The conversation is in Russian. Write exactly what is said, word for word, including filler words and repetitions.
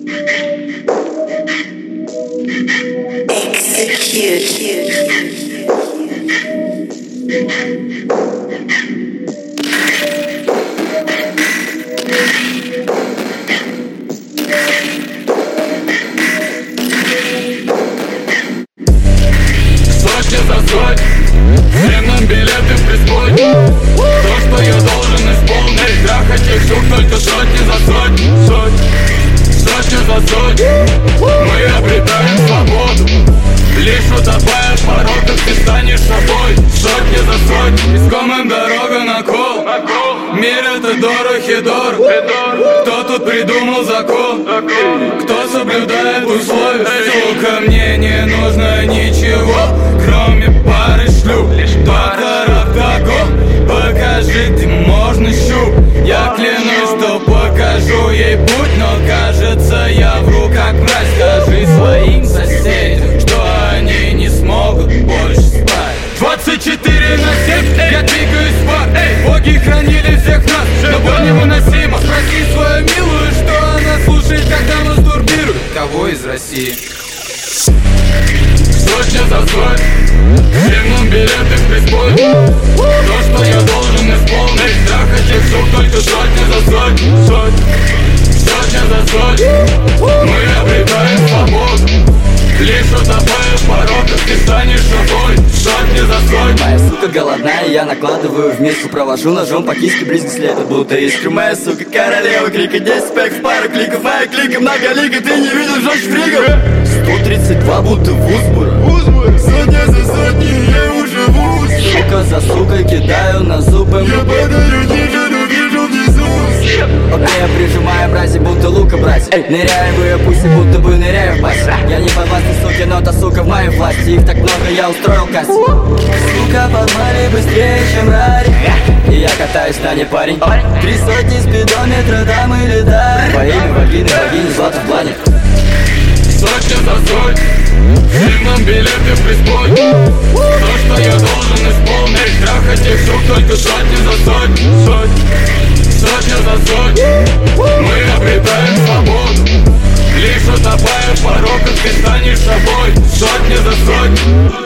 Сотня за сотню, всем нам билеты в преисподнюю. То, что я должен исполнить, трахать их шук только сотни за сотню. Сотня за сотню, мы обретаем свободу. Лишь утопая в пороках, ты станешь собой. Сотня за сотню, искомым дорога на кол. Мир это дорог и дорог. Кто тут придумал закон? Кто соблюдает условия? Сука, мне не нужно ничего, кроме пары шлюп. Только вдогон, покажи, где можно щуп. Я клянусь, что покажу ей путь, но кажется, я вру как мразь. Скажи своим соседям, что они не смогут больше спать. Двадцать четыре на семь, я двигаюсь в ад. Боги хранили всех нас, но боль невыносима. Спроси свою милую, что она слушает, когда мастурбирует. Кого из России? Сотня за сотню, всем нам билеты в преисподнюю. То, что я должен исполнить, трахать их шук только сотня за сотню. Сотня за сотню, мы обретаем свободу. Лишь утопая в пороках, ты станешь собой. Сотня за сотню. Моя сука голодная, я накладываю в миску. Провожу ножом по киске, близко следует, будто искру. Моя сука королева крика, десять пэк в пару кликов. Моя клика многолика, ты не видел жёстче фригов. Сто тридцать два будто Вузбура. Сотня за сотней, я уже вуз. Сука за сукой кидаю на зубы. Я падаю ниже, но вижу внизу. Окей, прижимаю мрази, будто лука брать. Эй, ныряю в ее пусть, будто бы ныряю в басе. Я не подвластный суки, но та сука в моей власти. Их так много, я устроил кассе. Сука, погнали быстрее, чем Рари. И я катаюсь на не парень. Три сотни спидометра, там и летаю. Во имя вагины, богини, злато в плане. Сотня за сотню, всем нам билеты в преисподнюю. То, что я должен исполнить, трахать их шук только сотни за сотню. Сотня за сотню, мы обретаем свободу. Лишь утопая в пороках, ты станешь собой. Сотня за сотню.